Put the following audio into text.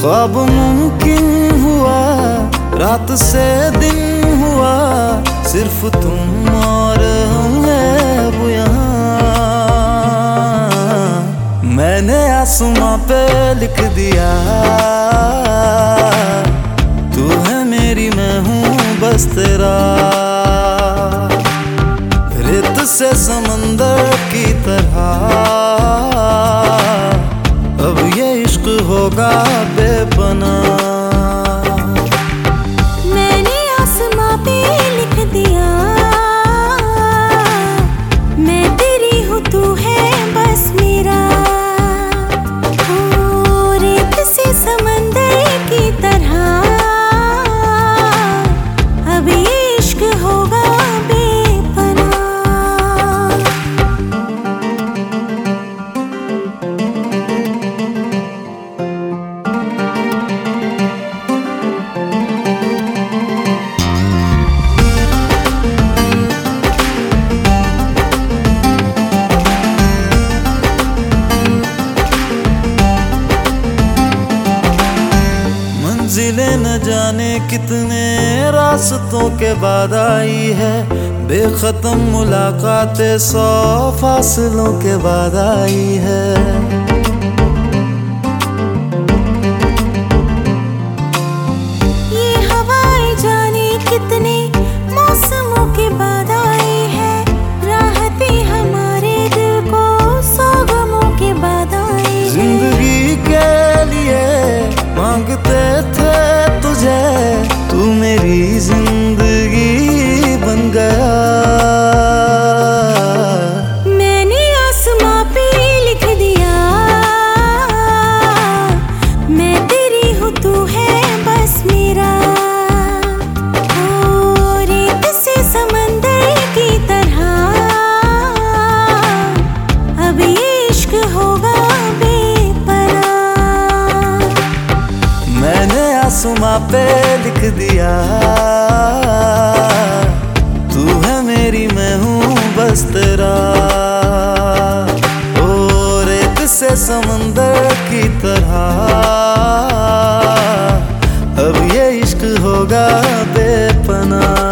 ख्वाब मुमकिन हुआ, रात से दिन हुआ, सिर्फ तुम और हम हैं अब यहाँ। मैंने आसमां पे लिख दिया, तू है मेरी मैं हूँ बस तेरा। रेत से समंदर की तरह अब ये इश्क होगा बेपनाह। मैंने आसमां पे लिख दिया, मैं तेरी हूँ तू है बस मेरा। ओ रेत से समंदर की तरह अब ये इश्क होगा मंजिलें न जाने कितने रास्तों के बाद आई है, बेखत्म मुलाकातें 100 फासलों के बाद आई है। ये हवाएं जाने कितने मौसमों के बाद आई है, राहतें हमारे दिल को 100 गमों के बाद आई है। जिंदगी के लिए मांगते थे तुझे, तू मेरी जिंदगी बन गया। मैंने आसमां पे लिख दिया, मैं तेरी हूँ तू है बस मेरा। ओ रेत से समंदर की तरह अब ये इश्क होगा बेपनाह। मैंने आसमां पे लिख दिया, तू है मेरी मैं हूँ बस तेरा। ओ रेत से समंदर की तरह अब ये इश्क होगा बेपनाह।